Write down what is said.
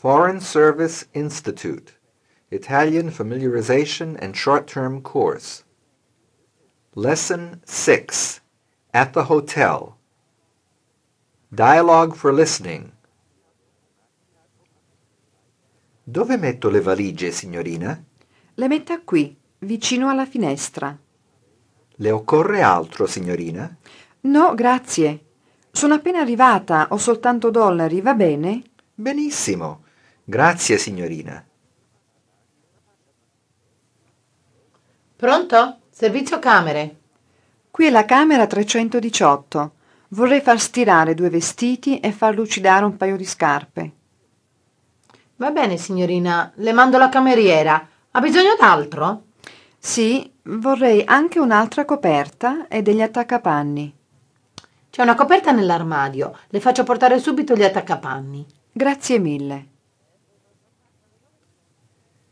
Foreign Service Institute, Italian Familiarization and Short-Term Course. Lesson 6, At the Hotel. Dialogue for Listening. Dove metto le valigie, signorina? Le metta qui, vicino alla finestra. Le occorre altro, signorina? No, grazie. Sono appena arrivata, ho soltanto dollari, va bene? Benissimo. Grazie, signorina. Pronto? Servizio camere. Qui è la camera 318. Vorrei far stirare 2 vestiti e far lucidare un paio di scarpe. Va bene, signorina, le mando la cameriera. Ha bisogno d'altro? Sì, vorrei anche un'altra coperta e degli attaccapanni. C'è una coperta nell'armadio. Le faccio portare subito gli attaccapanni. Grazie mille.